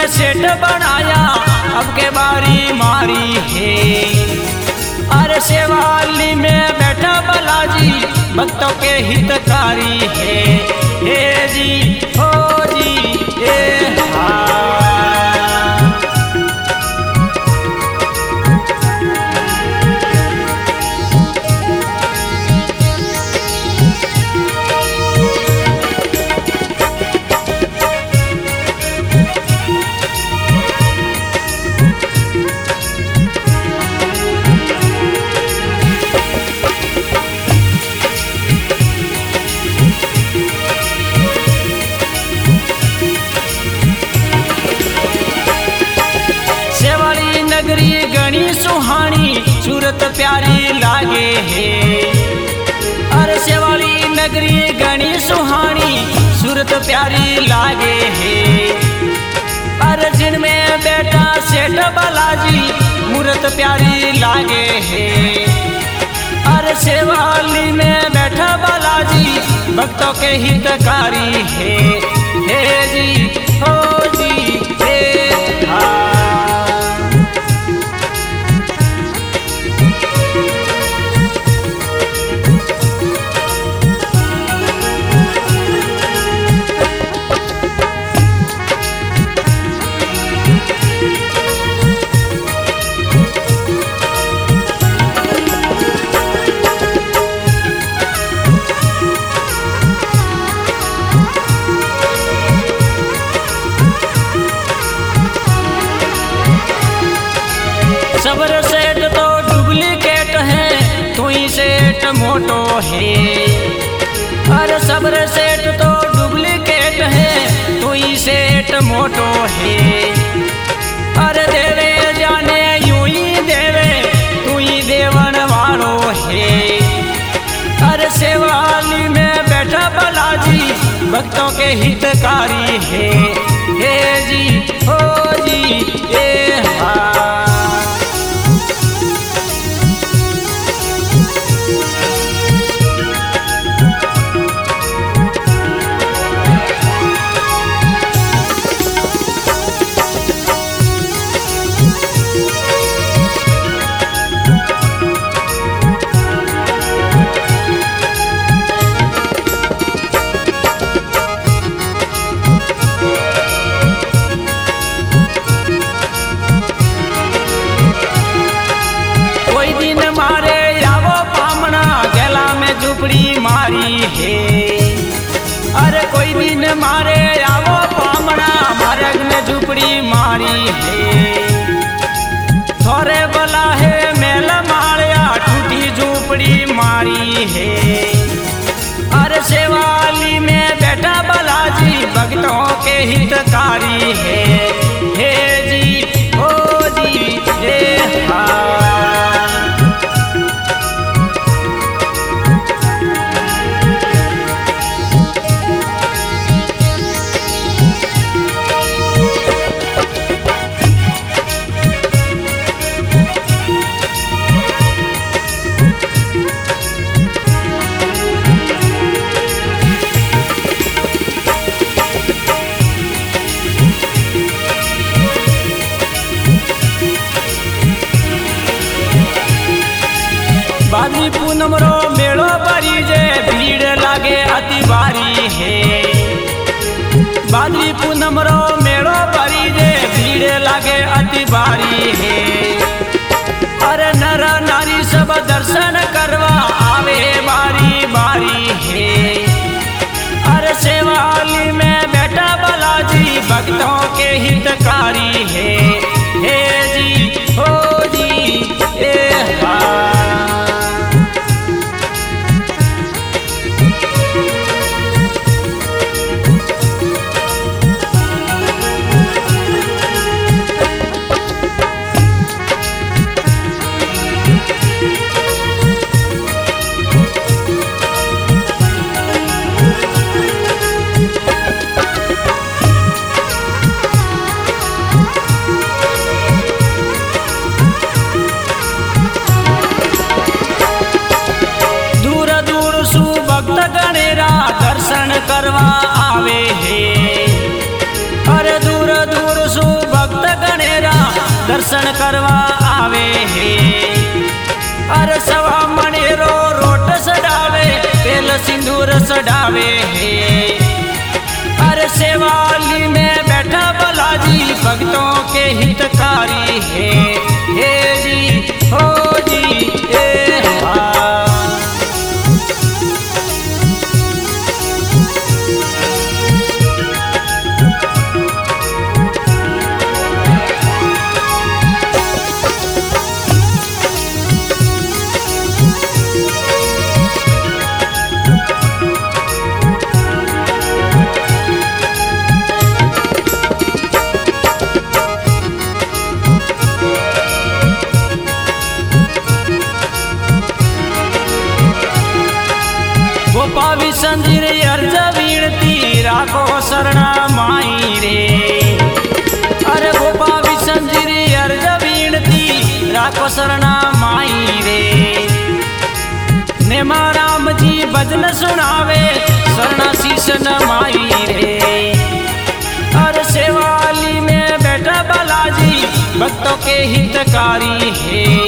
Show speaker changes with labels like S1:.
S1: सेठ बनाया, अब के बारी मारी है। अरे सेवाली में बैठा बालाजी, भक्तों के हितकारी है। हे जी हो जी ए नगरी गणी सुहानी, सूरत प्यारी लागे है। अरे सेवाली नगरी गणी सुहानी, सूरत प्यारी लागे है। अरे जिनमें बेटा सेठ बालाजी, मूरत प्यारी लागे है। अरे सेवाली में बैठा बालाजी, भक्तों के हितकारी है। हे जी हो जी हे सबर सेठ तो डुप्लीकेट है, तू ही सेठ मोटो है। अरे सबर सेठ तो डुप्लीकेट है, तू ही सेठ मोटो है। अरे देवे जाने यूं ही देवे, तू ही देवन वालो है। अरे सेवाली में बैठा बालाजी, भक्तों के हितकारी है। हे जी हो जी ए झुपड़ी मारी है। अरे कोई दिन मारे आवो पामना, मार्ग में झुपड़ी मारी है। थोड़े बला है मेल मारिया, टूटी झुपड़ी मारी है। अरे सेवाली में बैठा बालाजी, भक्तों के हितकारी है। हे जी हो जी हे बादली पूनम रो मेड़ो भरी जे, भीड़ लागे अति भारी है। बादली पूनम रो मेड़ो भरी जे, भीड़ लागे अति भारी है। अरे नर नारी सब दर्शन करवा आवे बारी बारी है। अरे सेवाली में बैठा बालाजी, भक्तों के हितकारी है। हे जी हो जी ए दर्शन करवा आवे है। अरे दूर दूर सु दर्शन करवा आवे है। अरे सवा मणेरो रोट सडावे, तेल सिंदूर सडावे है। अरे सेवाली में बैठा बालाजी भक्तों के हितकारी है। हे जी हो जी ए हा। गोपावी संजीर अर्ज वीणती राखो शरणा माई रे। अरे गोपावी संजीर अर्ज वीणती राखो शरणा माई रे। नेमा राम जी भजन सुनावे शरणा शीश नमाई रे। अरे सेवाली में बैठा बालाजी भक्तों के हितकारी है।